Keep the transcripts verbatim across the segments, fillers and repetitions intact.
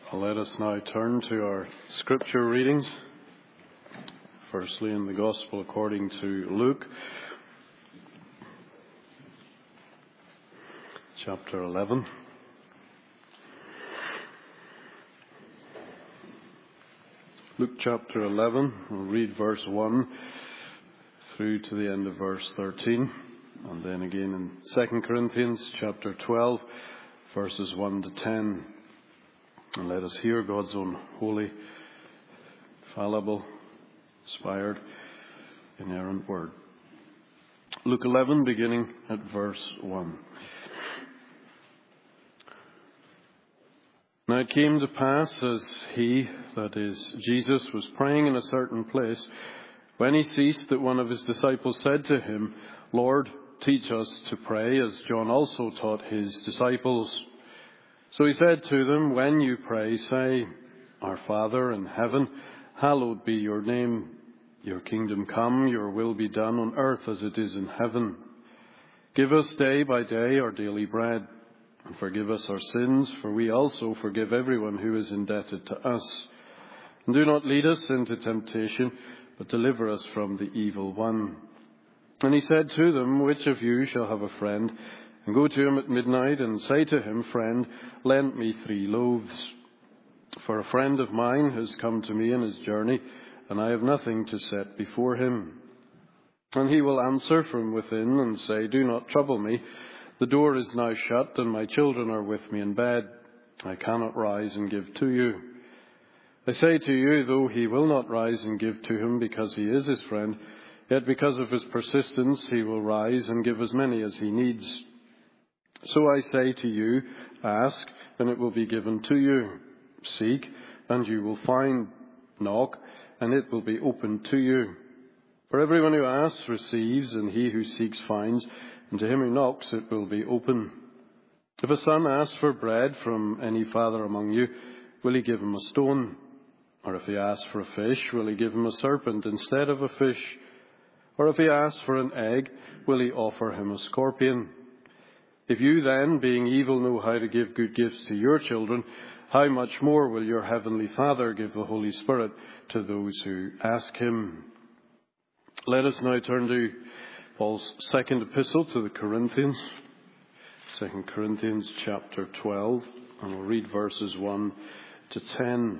Let us now turn to our scripture readings. Firstly, in the Gospel according to Luke, chapter eleven. Luke chapter eleven, we'll read verse one through to the end of verse thirteen. And then again in Second Corinthians chapter twelve, verses one to ten. And let us hear God's own holy, fallible, inspired, inerrant word. Luke eleven, beginning at verse one. Now it came to pass as he, that is, Jesus, was praying in a certain place, when he ceased, that one of his disciples said to him, Lord, teach us to pray, as John also taught his disciples. So he said to them, when you pray, say, Our Father in heaven, hallowed be your name. Your kingdom come, your will be done on earth as it is in heaven. Give us day by day our daily bread, and forgive us our sins, for we also forgive everyone who is indebted to us. And do not lead us into temptation, but deliver us from the evil one. And he said to them, which of you shall have a friend, and go to him at midnight, and say to him, Friend, lend me three loaves. For a friend of mine has come to me in his journey, and I have nothing to set before him. And he will answer from within and say, Do not trouble me. The door is now shut, and my children are with me in bed. I cannot rise and give to you. I say to you, though he will not rise and give to him because he is his friend, yet because of his persistence he will rise and give as many as he needs. So I say to you, ask, and it will be given to you. Seek, and you will find. Knock, and it will be opened to you. For everyone who asks receives, and he who seeks finds, and to him who knocks it will be open. If a son asks for bread from any father among you, will he give him a stone? Or if he asks for a fish, will he give him a serpent instead of a fish? Or if he asks for an egg, will he offer him a scorpion? If you then, being evil, know how to give good gifts to your children, how much more will your heavenly Father give the Holy Spirit to those who ask him? Let us now turn to Paul's second epistle to the Corinthians, Second Corinthians chapter twelve, and we'll read verses one to ten.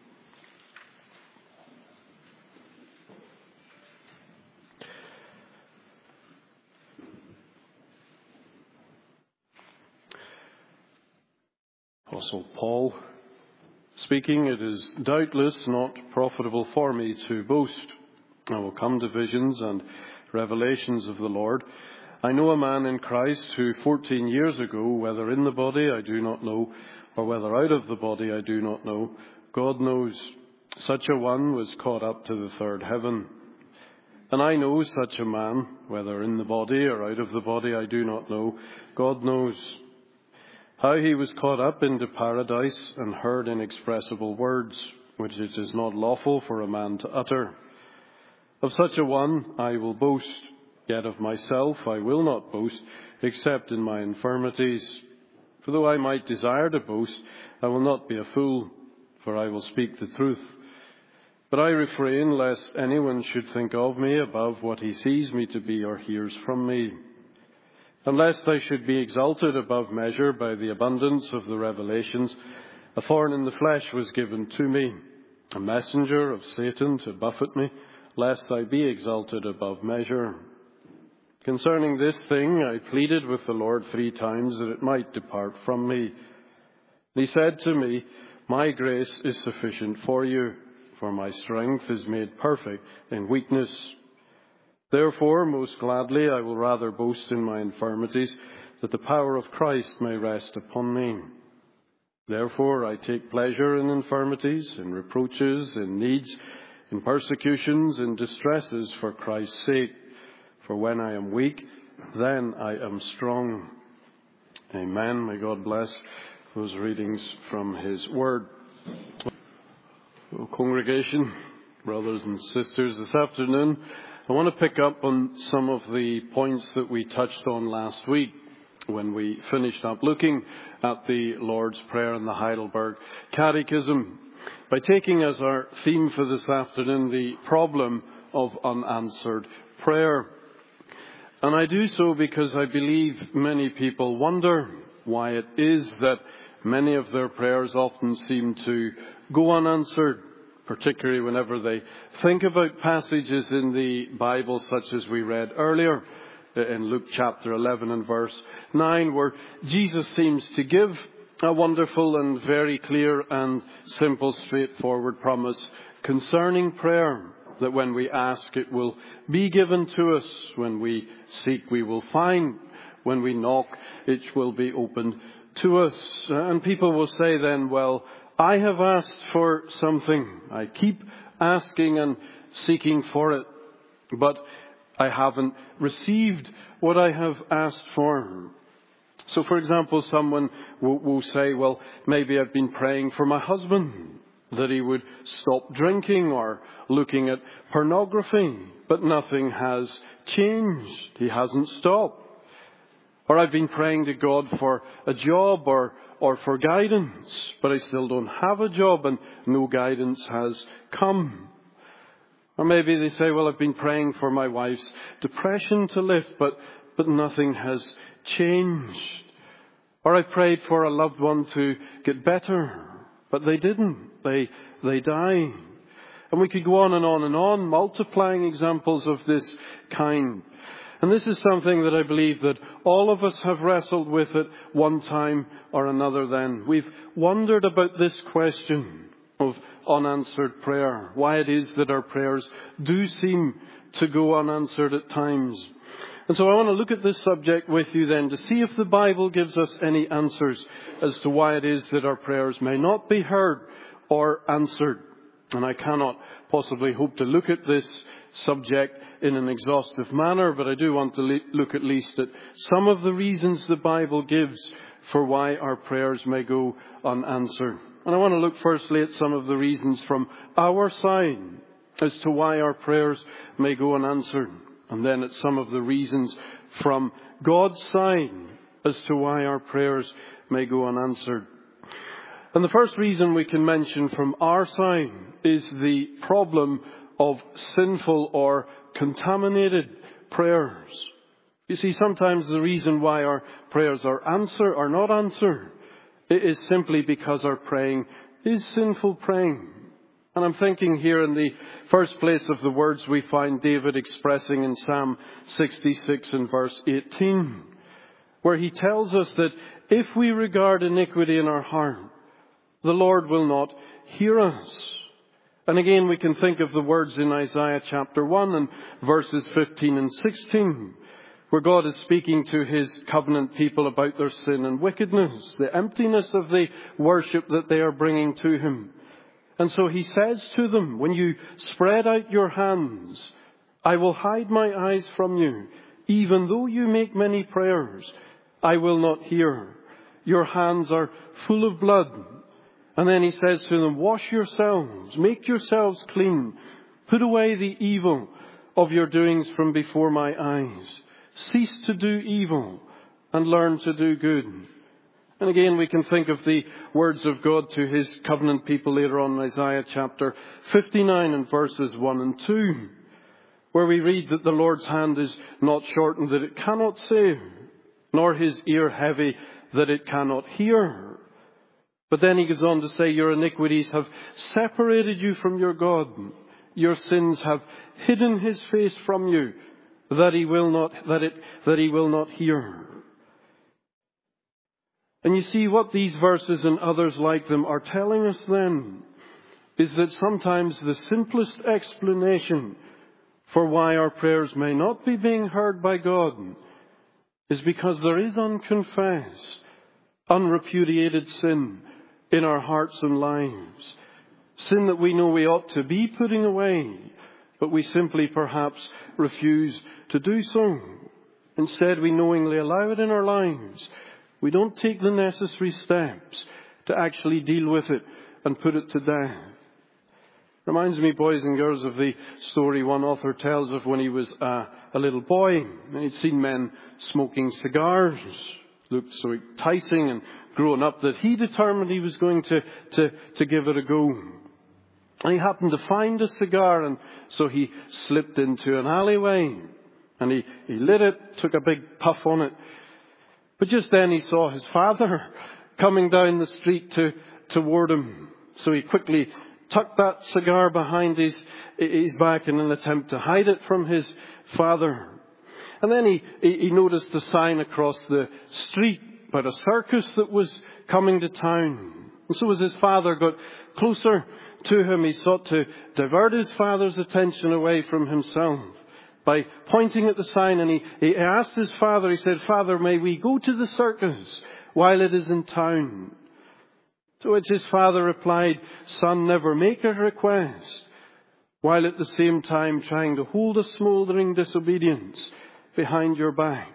Apostle Paul speaking, It is doubtless not profitable for me to boast. I will come to visions and revelations of the Lord. I know a man in Christ who fourteen years ago, whether in the body I do not know, or whether out of the body I do not know, God knows, such a one was caught up to the third heaven. And I know such a man, whether in the body or out of the body I do not know, God knows, how he was caught up into paradise and heard inexpressible words, which it is not lawful for a man to utter. Of such a one I will boast, yet of myself I will not boast, except in my infirmities. For though I might desire to boast, I will not be a fool, for I will speak the truth. But I refrain lest anyone should think of me above what he sees me to be or hears from me. And lest I should be exalted above measure by the abundance of the revelations, a thorn in the flesh was given to me, a messenger of Satan to buffet me, lest I be exalted above measure. Concerning this thing I pleaded with the Lord three times that it might depart from me. He said to me, My grace is sufficient for you, for my strength is made perfect in weakness. Therefore, most gladly, I will rather boast in my infirmities, that the power of Christ may rest upon me. Therefore, I take pleasure in infirmities, in reproaches, in needs, in persecutions, in distresses for Christ's sake. For when I am weak, then I am strong. Amen. May God bless those readings from his word. Well, congregation, brothers and sisters, this afternoon, I want to pick up on some of the points that we touched on last week. when we finished up looking at the Lord's Prayer in the Heidelberg Catechism by taking as our theme for this afternoon the problem of unanswered prayer. And I do so because I believe many people wonder why it is that many of their prayers often seem to go unanswered, particularly whenever they think about passages in the Bible such as we read earlier in Luke chapter eleven and verse nine, where Jesus seems to give a wonderful and very clear and simple, straightforward promise concerning prayer, that when we ask it will be given to us, when we seek we will find, when we knock it will be opened to us. And people will say then, well, I have asked for something. I keep asking and seeking for it, but I haven't received what I have asked for. So, for example, someone will, will say, well, maybe I've been praying for my husband, that he would stop drinking or looking at pornography, but nothing has changed. He hasn't stopped. Or I've been praying to God for a job or, or for guidance, but I still don't have a job and no guidance has come. Or maybe they say, well, I've been praying for my wife's depression to lift, but, but nothing has changed. Or I prayed for a loved one to get better, but they didn't. They, they died. And we could go on and on and on, multiplying examples of this kind. And this is something that I believe that all of us have wrestled with at one time or another then. We've wondered about this question of unanswered prayer, why it is that our prayers do seem to go unanswered at times. And so I want to look at this subject with you then to see if the Bible gives us any answers as to why it is that our prayers may not be heard or answered. And I cannot possibly hope to look at this subject in an exhaustive manner, but I do want to le- look at least at some of the reasons the Bible gives for why our prayers may go unanswered. And I want to look firstly at some of the reasons from our side as to why our prayers may go unanswered, and then at some of the reasons from God's side as to why our prayers may go unanswered. And the first reason we can mention from our side is the problem of sinful or contaminated prayers. You see, sometimes the reason why our prayers are answered or not answered, it is simply because our praying is sinful praying. And I'm thinking here in the first place of the words we find David expressing in Psalm sixty-six and verse eighteen, where he tells us that if we regard iniquity in our heart, the Lord will not hear us. And again, we can think of the words in Isaiah chapter one and verses fifteen and sixteen, where God is speaking to his covenant people about their sin and wickedness, the emptiness of the worship that they are bringing to him. And so he says to them, when you spread out your hands, I will hide my eyes from you. Even though you make many prayers, I will not hear. Your hands are full of blood. And then he says to them, wash yourselves, make yourselves clean, put away the evil of your doings from before my eyes. Cease to do evil and learn to do good. And again, we can think of the words of God to his covenant people later on in Isaiah chapter fifty-nine and verses one and two, where we read that the Lord's hand is not shortened that it cannot save, nor his ear heavy that it cannot hear. But then he goes on to say, your iniquities have separated you from your God. Your sins have hidden his face from you, that he will not, that it, that he will not hear. And you see, what these verses and others like them are telling us then is that sometimes the simplest explanation for why our prayers may not be being heard by God is because there is unconfessed, unrepudiated sin in our hearts and lives. Sin that we know we ought to be putting away, but we simply perhaps refuse to do so. Instead, we knowingly allow it in our lives. We don't take the necessary steps to actually deal with it and put it to death. Reminds me, boys and girls, of the story one author tells of when he was uh, a little boy and he'd seen men smoking cigars. looked so enticing and grown up that he determined he was going to, to, to give it a go. And he happened to find a cigar, and so he slipped into an alleyway and he, he lit it, took a big puff on it. But just then he saw his father coming down the street to, toward him. So he quickly tucked that cigar behind his, his back in an attempt to hide it from his father. And then he, he noticed a sign across the street about a circus that was coming to town. And so as his father got closer to him, he sought to divert his father's attention away from himself by pointing at the sign. And he, he asked his father, he said, "Father, may we go to the circus while it is in town?" To which his father replied, "Son, never make a request while at the same time trying to hold a smouldering disobedience behind your back."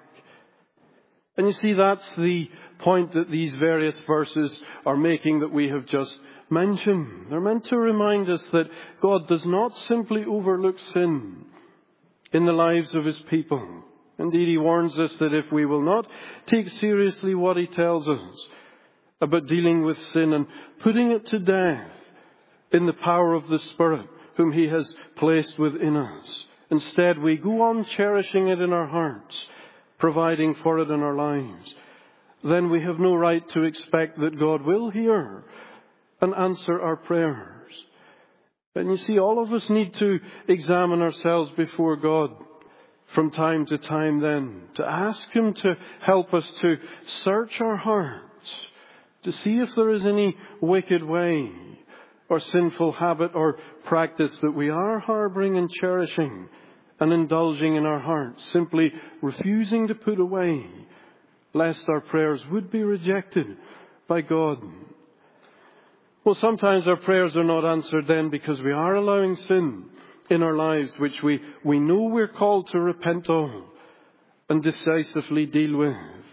And you see, that's the point that these various verses are making that we have just mentioned. They're meant to remind us that God does not simply overlook sin in the lives of his people. Indeed, he warns us that if we will not take seriously what he tells us about dealing with sin and putting it to death in the power of the Spirit whom he has placed within us, instead we go on cherishing it in our hearts, providing for it in our lives, then we have no right to expect that God will hear and answer our prayers. And you see, all of us need to examine ourselves before God from time to time then, to ask him to help us to search our hearts, to see if there is any wicked way or sinful habit or practice that we are harboring and cherishing and indulging in our hearts, simply refusing to put away, lest our prayers would be rejected by God. Well, sometimes our prayers are not answered then because we are allowing sin in our lives, which we, we know we're called to repent of and decisively deal with.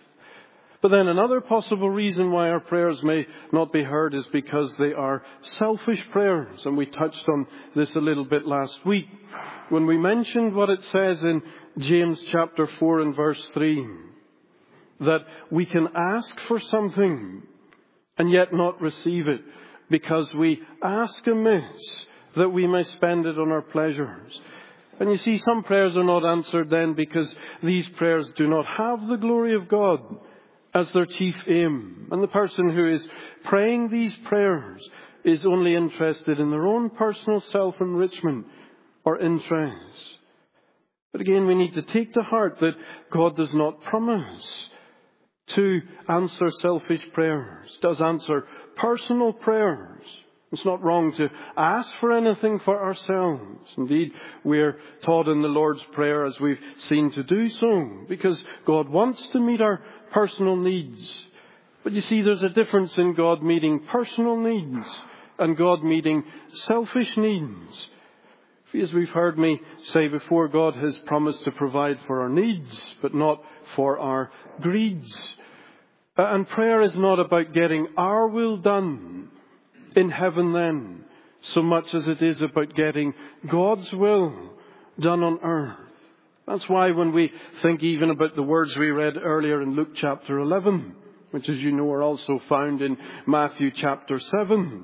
But then another possible reason why our prayers may not be heard is because they are selfish prayers. And we touched on this a little bit last week when we mentioned what it says in James chapter four and verse three, that we can ask for something and yet not receive it because we ask amiss that we may spend it on our pleasures. And you see, some prayers are not answered then because these prayers do not have the glory of God as their chief aim. And the person who is praying these prayers is only interested in their own personal self-enrichment or interest. But again, we need to take to heart that God does not promise to answer selfish prayers, does answer personal prayers. It's not wrong to ask for anything for ourselves. Indeed, we're taught in the Lord's Prayer, as we've seen, to do so, because God wants to meet our personal needs. But you see, there's a difference in God meeting personal needs and God meeting selfish needs. As we've heard me say before, God has promised to provide for our needs, but not for our greeds. And prayer is not about getting our will done in heaven then, so much as it is about getting God's will done on earth. That's why when we think even about the words we read earlier in Luke chapter eleven, which as you know are also found in Matthew chapter seven,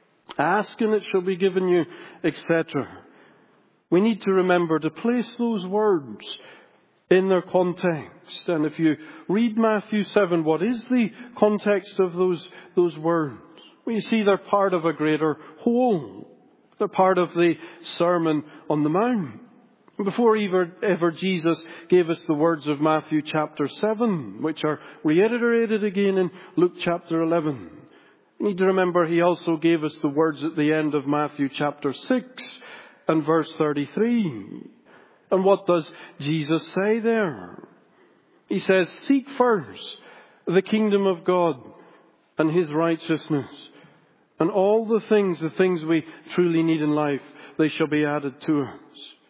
ask and it shall be given you, et cetera. We need to remember to place those words in their context. And if you read Matthew seven, what is the context of those, those words? Well, you see, they're part of a greater whole. They're part of the Sermon on the Mount. Before ever, ever Jesus gave us the words of Matthew chapter seven, which are reiterated again in Luke chapter eleven. You need to remember he also gave us the words at the end of Matthew chapter six and verse thirty-three. And what does Jesus say there? He says, "Seek first the kingdom of God and his righteousness, and all the things, the things we truly need in life, they shall be added to us."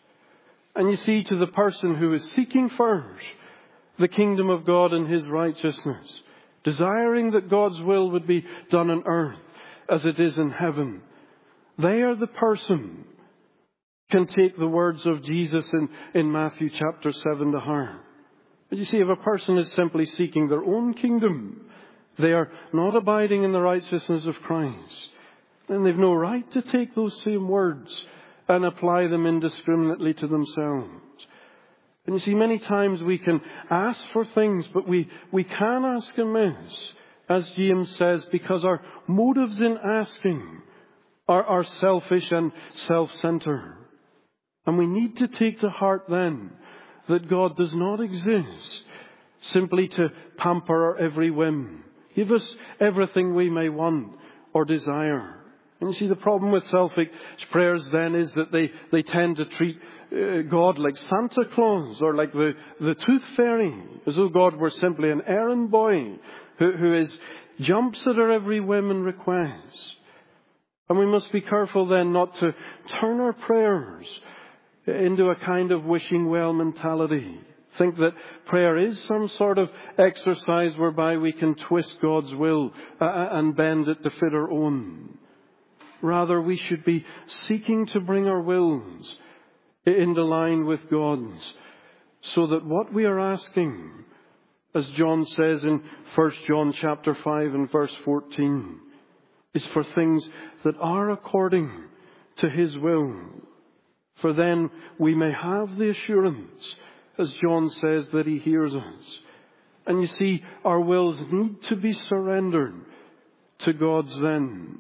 And you see, to the person who is seeking first the kingdom of God and his righteousness, desiring that God's will would be done on earth as it is in heaven, they are the person can take the words of Jesus in, in Matthew chapter seven to heart. But you see, if a person is simply seeking their own kingdom, they are not abiding in the righteousness of Christ, then they've no right to take those same words and apply them indiscriminately to themselves. And you see, many times we can ask for things, but we, we can ask amiss, as James says, because our motives in asking are, are selfish and self-centered. And we need to take to heart then that God does not exist simply to pamper our every whim, give us everything we may want or desire. And you see, the problem with selfish prayers then is that they, they tend to treat uh, God like Santa Claus or like the, the tooth fairy, as though God were simply an errand boy who, who is jumps at our every whim and request. And we must be careful then not to turn our prayers into a kind of wishing well mentality. Think that prayer is some sort of exercise whereby we can twist God's will uh, and bend it to fit our own. Rather, we should be seeking to bring our wills into line with God's, so that what we are asking, as John says in First John chapter five and verse fourteen, is for things that are according to His will. For then we may have the assurance, as John says, that He hears us. And you see, our wills need to be surrendered to God's then.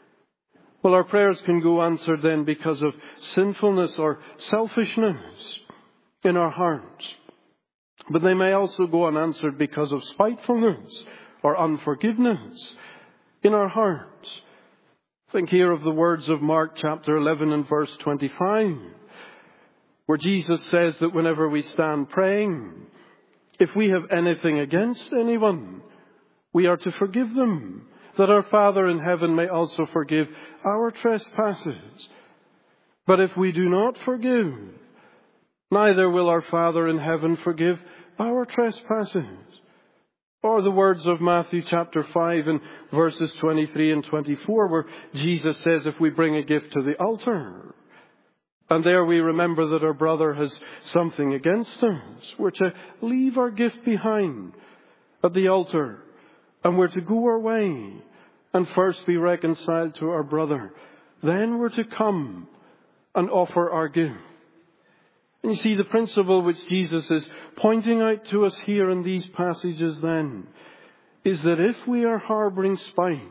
Well, our prayers can go answered then because of sinfulness or selfishness in our hearts. But they may also go unanswered because of spitefulness or unforgiveness in our hearts. Think here of the words of Mark chapter eleven and verse twenty-five, where Jesus says that whenever we stand praying, if we have anything against anyone, we are to forgive them, that our Father in heaven may also forgive our trespasses. But if we do not forgive, neither will our Father in heaven forgive our trespasses. Or the words of Matthew chapter five and verses twenty-three and twenty-four, where Jesus says if we bring a gift to the altar, and there we remember that our brother has something against us, we're to leave our gift behind at the altar, and we're to go our way and first be reconciled to our brother. Then we're to come and offer our gift. And you see, the principle which Jesus is pointing out to us here in these passages then is that if we are harboring spite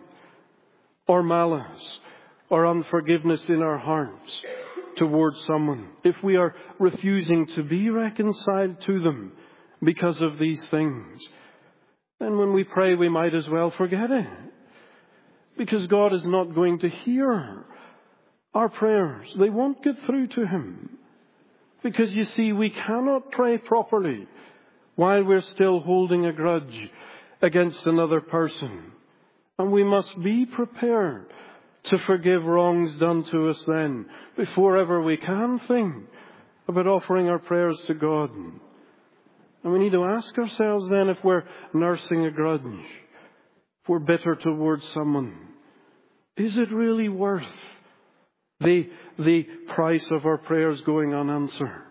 or malice or unforgiveness in our hearts towards someone, if we are refusing to be reconciled to them because of these things, then when we pray we might as well forget it. Because God is not going to hear our prayers. They won't get through to Him. Because you see, we cannot pray properly while we're still holding a grudge against another person. And we must be prepared to forgive wrongs done to us then, before ever we can think about offering our prayers to God. And we need to ask ourselves then, if we're nursing a grudge, if we're bitter towards someone, is it really worth the, the price of our prayers going unanswered?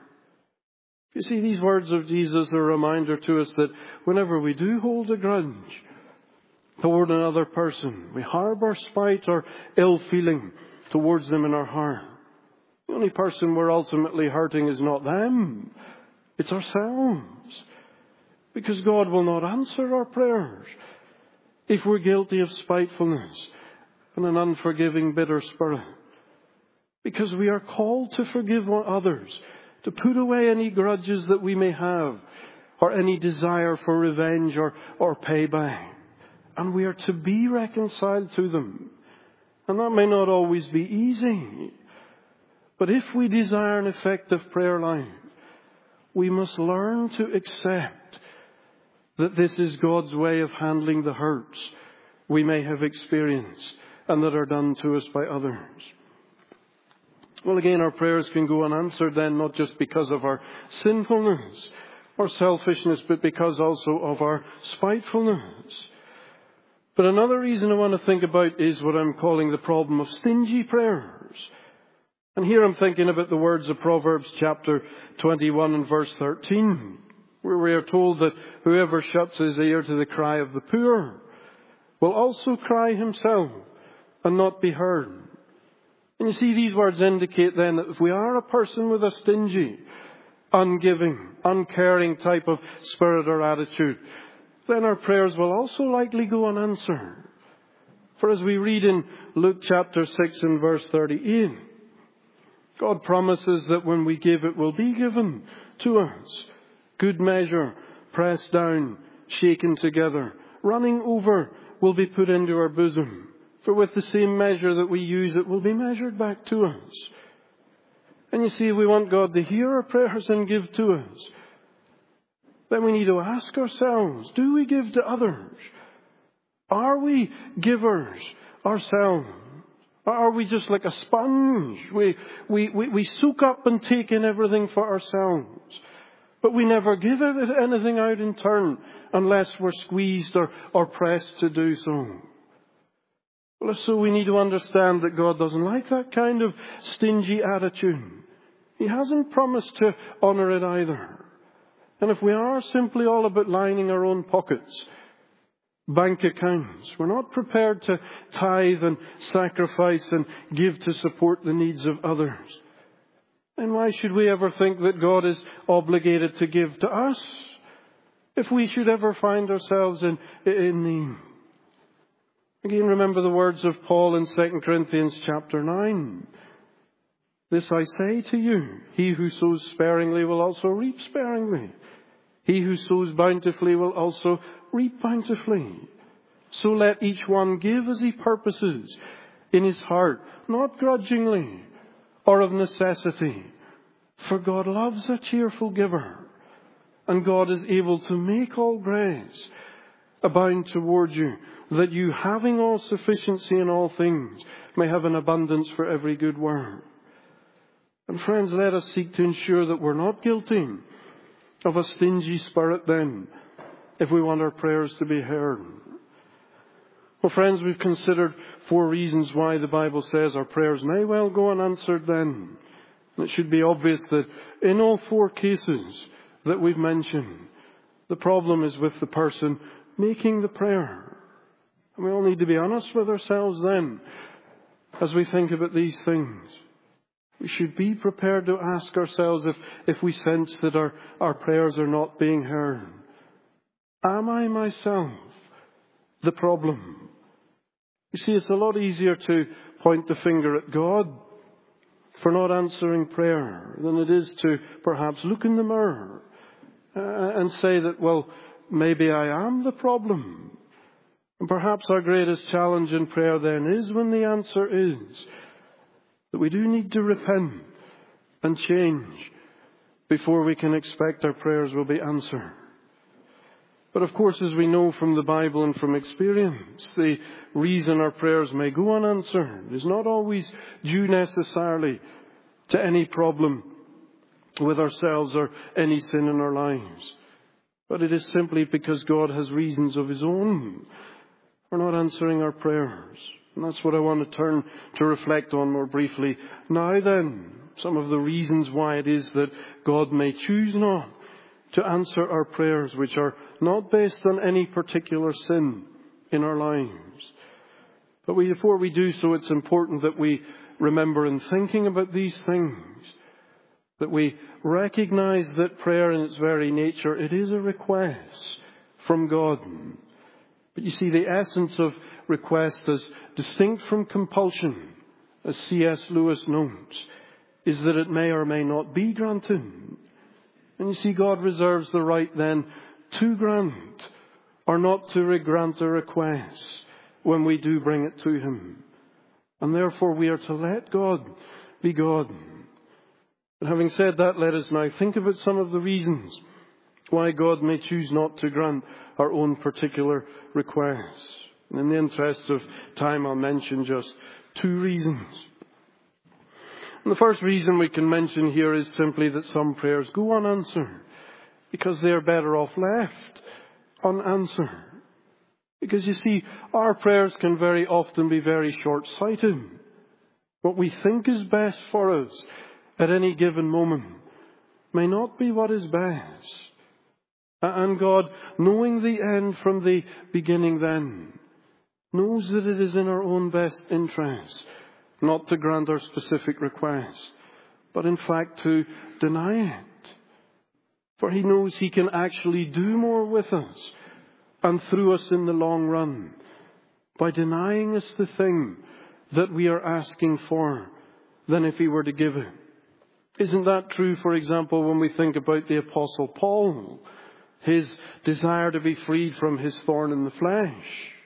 You see, these words of Jesus are a reminder to us that whenever we do hold a grudge toward another person, we harbour spite or ill feeling towards them in our heart, the only person we're ultimately hurting is not them, it's ourselves. Because God will not answer our prayers if we're guilty of spitefulness and an unforgiving, bitter spirit. Because we are called to forgive others, to put away any grudges that we may have, or any desire for revenge or, or payback. And we are to be reconciled to them. And that may not always be easy. But if we desire an effective prayer life, we must learn to accept that this is God's way of handling the hurts we may have experienced and that are done to us by others. Well, again, our prayers can go unanswered then, not just because of our sinfulness or selfishness, but because also of our spitefulness. But another reason I want to think about is what I'm calling the problem of stingy prayers. And here I'm thinking about the words of Proverbs chapter twenty-one and verse thirteen, where we are told that whoever shuts his ear to the cry of the poor will also cry himself and not be heard. And you see, these words indicate then that if we are a person with a stingy, ungiving, uncaring type of spirit or attitude, then our prayers will also likely go unanswered. For as we read in Luke chapter six and verse thirty-eight, God promises that when we give, it will be given to us. Good measure, pressed down, shaken together, running over, will be put into our bosom. For with the same measure that we use, it will be measured back to us. And you see, if we want God to hear our prayers and give to us, then we need to ask ourselves, do we give to others? Are we givers ourselves? Or are we just like a sponge? We, we, we, we soak up and take in everything for ourselves. But we never give anything out in turn unless we're squeezed or, or pressed to do so. Well, so we need to understand that God doesn't like that kind of stingy attitude. He hasn't promised to honour it either. And if we are simply all about lining our own pockets, bank accounts, we're not prepared to tithe and sacrifice and give to support the needs of others, then why should we ever think that God is obligated to give to us if we should ever find ourselves in, in need? Again, remember the words of Paul in Second Corinthians chapter nine. This I say to you, he who sows sparingly will also reap sparingly. He who sows bountifully will also reap bountifully. So let each one give as he purposes in his heart, not grudgingly or of necessity. For God loves a cheerful giver, and God is able to make all grace abound toward you, that you, having all sufficiency in all things, may have an abundance for every good work. And friends, let us seek to ensure that we're not guilty of a stingy spirit then, if we want our prayers to be heard. Well, friends, we've considered four reasons why the Bible says our prayers may well go unanswered then. And it should be obvious that in all four cases that we've mentioned, the problem is with the person making the prayer. And we all need to be honest with ourselves then, as we think about these things. We should be prepared to ask ourselves if, if we sense that our, our prayers are not being heard. Am I myself the problem? You see, it's a lot easier to point the finger at God for not answering prayer than it is to perhaps look in the mirror uh, and say that, well, maybe I am the problem. And perhaps our greatest challenge in prayer then is when the answer is that we do need to repent and change before we can expect our prayers will be answered. But of course, as we know from the Bible and from experience, the reason our prayers may go unanswered is not always due necessarily to any problem with ourselves or any sin in our lives. But it is simply because God has reasons of His own for not answering our prayers. And that's what I want to turn to reflect on more briefly. Now then, some of the reasons why it is that God may choose not to answer our prayers, which are not based on any particular sin in our lives. But we, before we do so, it's important that we remember in thinking about these things, that we recognize that prayer in its very nature, it is a request from God. But you see, the essence of request as distinct from compulsion, as C S Lewis notes, is that it may or may not be granted. And you see, God reserves the right then to grant or not to grant a request when we do bring it to Him. And therefore we are to let God be God. But having said that, let us now think about some of the reasons why God may choose not to grant our own particular requests. And in the interest of time, I'll mention just two reasons. And the first reason we can mention here is simply that some prayers go unanswered because they are better off left unanswered. Because you see, our prayers can very often be very short-sighted. What we think is best for us at any given moment may not be what is best. And God, knowing the end from the beginning then, knows that it is in our own best interest not to grant our specific request, but in fact to deny it. For He knows He can actually do more with us and through us in the long run by denying us the thing that we are asking for than if He were to give it. Isn't that true, for example, when we think about the Apostle Paul? His desire to be freed from his thorn in the flesh.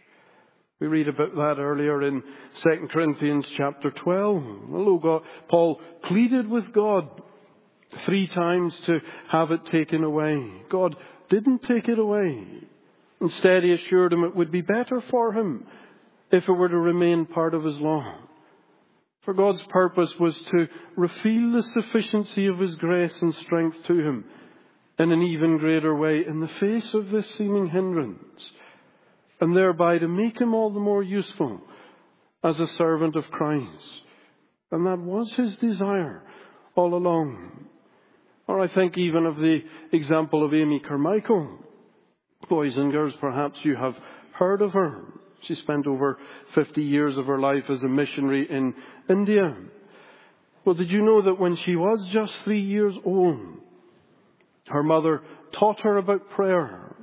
We read about that earlier in Second Corinthians chapter twelve. Although God, Paul pleaded with God three times to have it taken away, God didn't take it away. Instead, He assured him it would be better for him if it were to remain part of his law. For God's purpose was to reveal the sufficiency of His grace and strength to him in an even greater way in the face of this seeming hindrance, and thereby to make him all the more useful as a servant of Christ. And that was His desire all along. Or I think even of the example of Amy Carmichael. Boys and girls, perhaps you have heard of her. She spent over fifty years of her life as a missionary in India. Well, did you know that when she was just three years old, her mother taught her about prayer?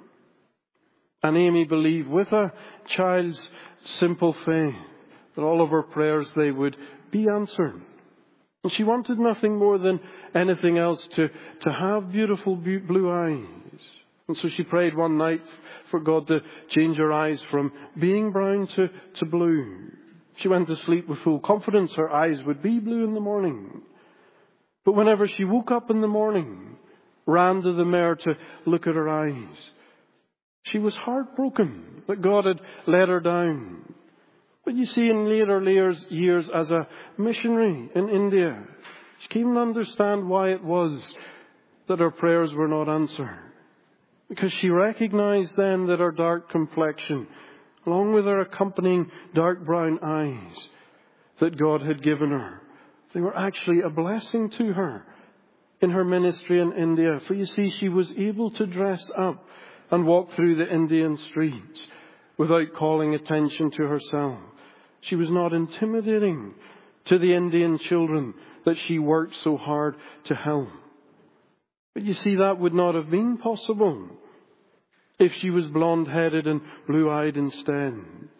And Amy believed with a child's simple faith that all of her prayers, they would be answered. And she wanted nothing more than anything else to, to have beautiful blue eyes. And so she prayed one night for God to change her eyes from being brown to, to blue. She went to sleep with full confidence her eyes would be blue in the morning. But whenever she woke up in the morning, ran to the mirror to look at her eyes, she was heartbroken that God had let her down. But you see, in later years as a missionary in India, she came to understand why it was that her prayers were not answered. Because she recognized then that her dark complexion, along with her accompanying dark brown eyes that God had given her, they were actually a blessing to her in her ministry in India. For you see, she was able to dress up and walk through the Indian streets without calling attention to herself. She was not intimidating to the Indian children that she worked so hard to help. But you see, that would not have been possible if she was blonde-headed and blue-eyed instead.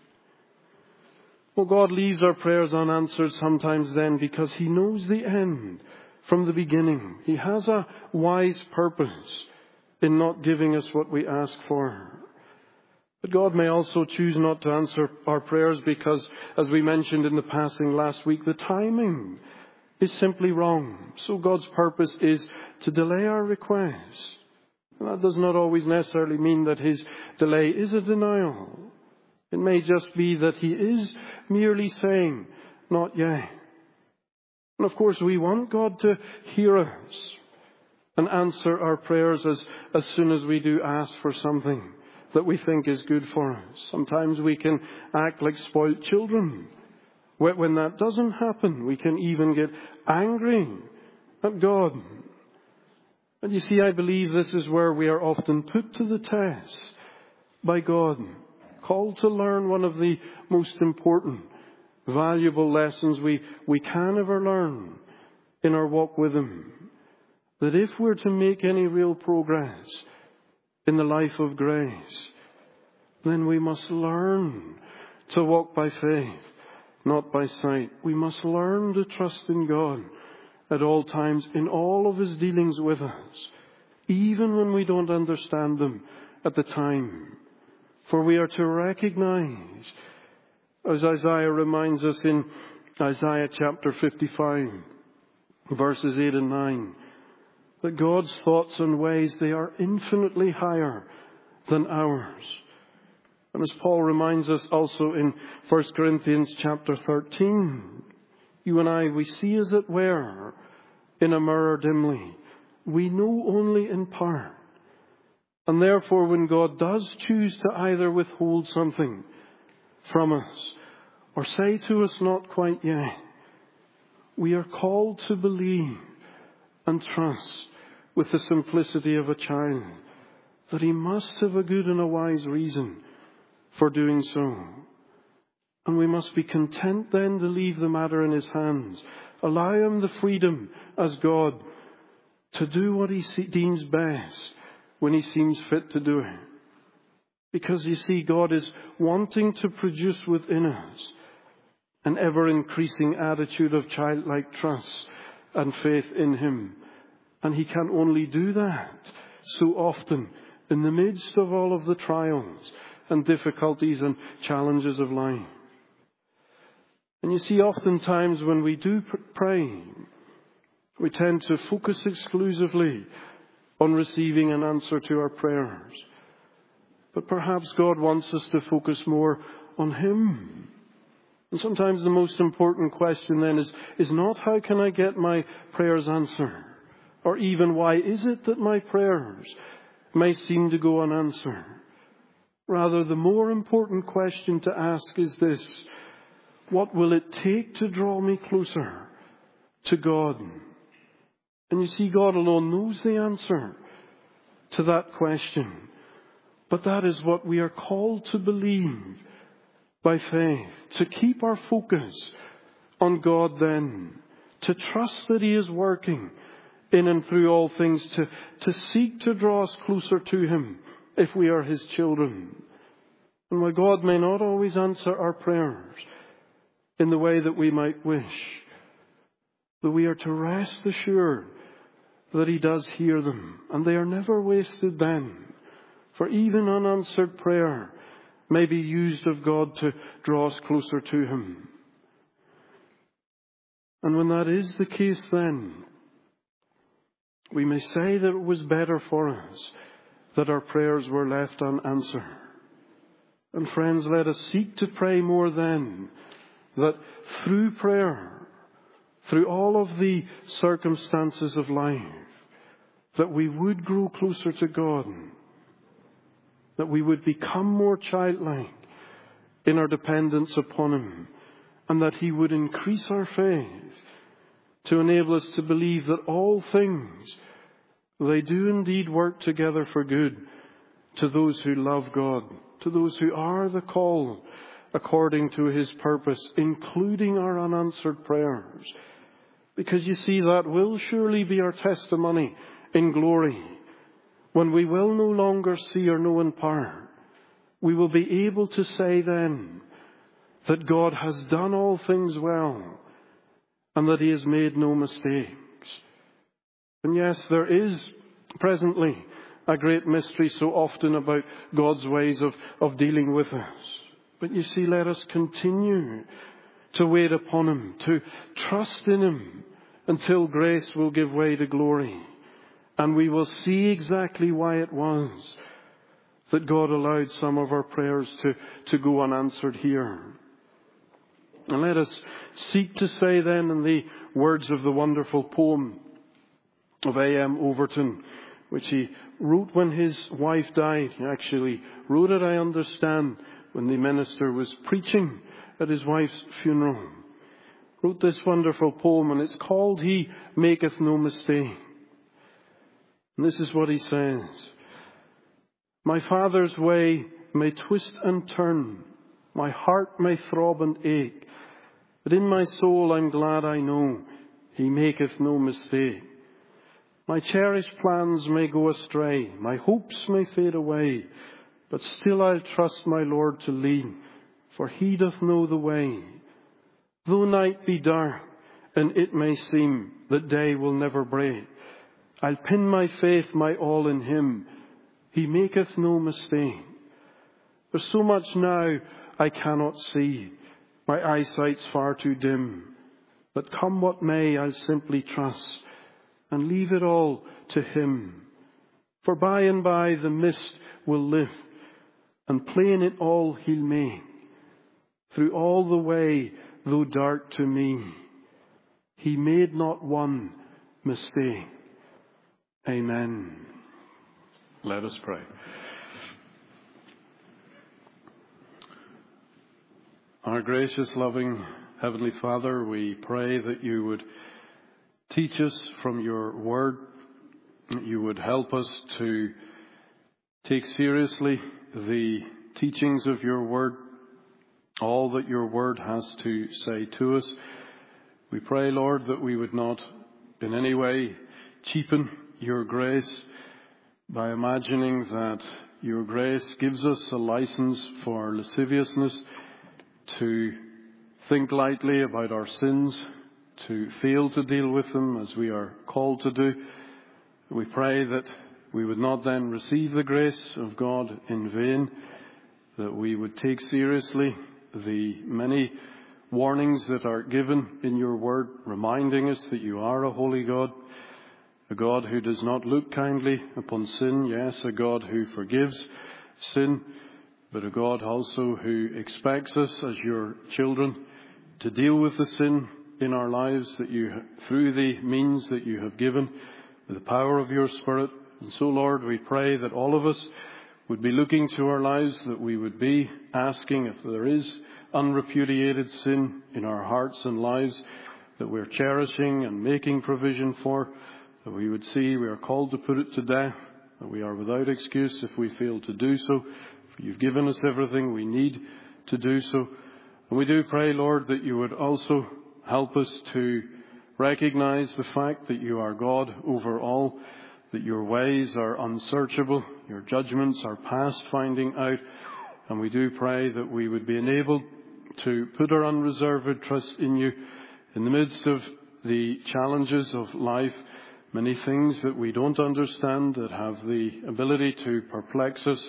Well, God leaves our prayers unanswered sometimes then because He knows the end from the beginning. He has a wise purpose in not giving us what we ask for. But God may also choose not to answer our prayers because, as we mentioned in the passing last week, the timing is simply wrong. So God's purpose is to delay our requests. And that does not always necessarily mean that His delay is a denial. It may just be that He is merely saying, not yet. And of course, we want God to hear us and answer our prayers as, as soon as we do ask for something that we think is good for us. Sometimes we can act like spoiled children. When that doesn't happen, we can even get angry at God. And you see, I believe this is where we are often put to the test by God, called to learn one of the most important, valuable lessons we, we can ever learn in our walk with Him. That if we're to make any real progress in the life of grace, then we must learn to walk by faith, not by sight. We must learn to trust in God at all times in all of His dealings with us, even when we don't understand them at the time. For we are to recognize, as Isaiah reminds us in Isaiah chapter fifty-five, verses eight and nine, that God's thoughts and ways, they are infinitely higher than ours. And as Paul reminds us also in First Corinthians chapter thirteen, you and I, we see as it were in a mirror dimly. We know only in part. And therefore, when God does choose to either withhold something from us or say to us, not quite yet, we are called to believe and trust with the simplicity of a child. that he must have a good and a wise reason for doing so. And we must be content then to leave the matter in his hands. Allow him the freedom as God to do what he deems best when he seems fit to do it. Because you see, God is wanting to produce within us an ever-increasing attitude of childlike trust and faith in him. And he can only do that so often in the midst of all of the trials and difficulties and challenges of life. And you see, oftentimes when we do pray, we tend to focus exclusively on receiving an answer to our prayers. But perhaps God wants us to focus more on him. And sometimes the most important question then is, is not how can I get my prayers answered? Or even why is it that my prayers may seem to go unanswered? Rather, the more important question to ask is this: what will it take to draw me closer to God? And you see, God alone knows the answer to that question. But that is what we are called to believe by faith, to keep our focus on God then, to trust that he is working in and through all things, to, to seek to draw us closer to him if we are his children. And while God may not always answer our prayers in the way that we might wish, that we are to rest assured that he does hear them, and they are never wasted then. For even unanswered prayer may be used of God to draw us closer to him. And when that is the case then, we may say that it was better for us that our prayers were left unanswered. And friends, let us seek to pray more then, that through prayer, through all of the circumstances of life, that we would grow closer to God, that we would become more childlike in our dependence upon him, and that he would increase our faith to enable us to believe that all things, they do indeed work together for good to those who love God, to those who are the called according to his purpose, including our unanswered prayers. Because you see, that will surely be our testimony in glory. When we will no longer see or know in part, we will be able to say then that God has done all things well and that he has made no mistakes. And yes, there is presently a great mystery so often about God's ways of, of dealing with us. But you see, let us continue to wait upon him, to trust in him until grace will give way to glory. And we will see exactly why it was that God allowed some of our prayers to, to go unanswered here. And let us seek to say then, in the words of the wonderful poem of A M Overton, which he wrote when his wife died. He actually wrote it, I understand, when the minister was preaching at his wife's funeral. Wrote this wonderful poem, and it's called He Maketh No Mistake. And this is what he says: my Father's way may twist and turn, my heart may throb and ache, but in my soul I'm glad I know he maketh no mistake. My cherished plans may go astray, my hopes may fade away, but still I'll trust my Lord to lead, for he doth know the way. Though night be dark, and it may seem that day will never break, I'll pin my faith, my all in him. He maketh no mistake. There's so much now I cannot see. My eyesight's far too dim. But come what may, I'll simply trust and leave it all to him. For by and by the mist will lift, and plain it all he'll make. Through all the way, though dark to me, he made not one mistake. Amen. Let us pray. Our gracious, loving Heavenly Father, we pray that you would teach us from your word, that you would help us to take seriously the teachings of your word, all that your word has to say to us. We pray, Lord, that we would not in any way cheapen your grace by imagining that your grace gives us a license for lasciviousness, to think lightly about our sins, to fail to deal with them as we are called to do. We pray that we would not then receive the grace of God in vain, that we would take seriously the many warnings that are given in your word, reminding us that you are a holy God, a God who does not look kindly upon sin, yes, a God who forgives sin, but a God also who expects us as your children to deal with the sin in our lives that you, through the means that you have given, with the power of your Spirit. And so, Lord, we pray that all of us would be looking to our lives, that we would be asking if there is unrepudiated sin in our hearts and lives that we're cherishing and making provision for, that we would see we are called to put it to death, that we are without excuse if we fail to do so. For you've given us everything we need to do so. And we do pray, Lord, that you would also help us to recognize the fact that you are God over all, that your ways are unsearchable, your judgments are past finding out. And we do pray that we would be enabled to put our unreserved trust in you in the midst of the challenges of life, many things that we don't understand that have the ability to perplex us,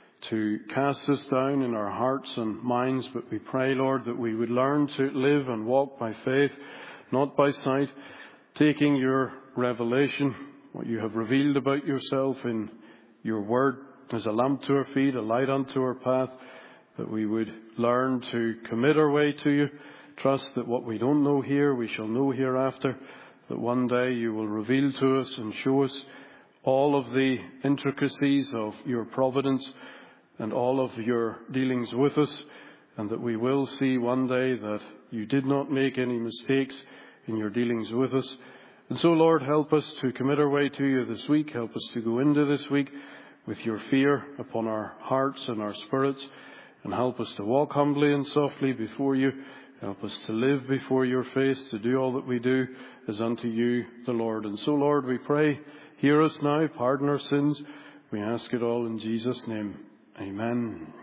to cast us down in our hearts and minds. But we pray, Lord, that we would learn to live and walk by faith, not by sight, taking your revelation, what you have revealed about yourself in your word, as a lamp to our feet, a light unto our path, that we would learn to commit our way to you, trust that what we don't know here, we shall know hereafter, that one day you will reveal to us and show us all of the intricacies of your providence and all of your dealings with us, and that we will see one day that you did not make any mistakes in your dealings with us. And so, Lord, help us to commit our way to you this week. Help us to go into this week with your fear upon our hearts and our spirits, and help us to walk humbly and softly before you. Help us to live before your face, to do all that we do as unto you, the Lord. And so, Lord, we pray, hear us now, pardon our sins. We ask it all in Jesus' name. Amen.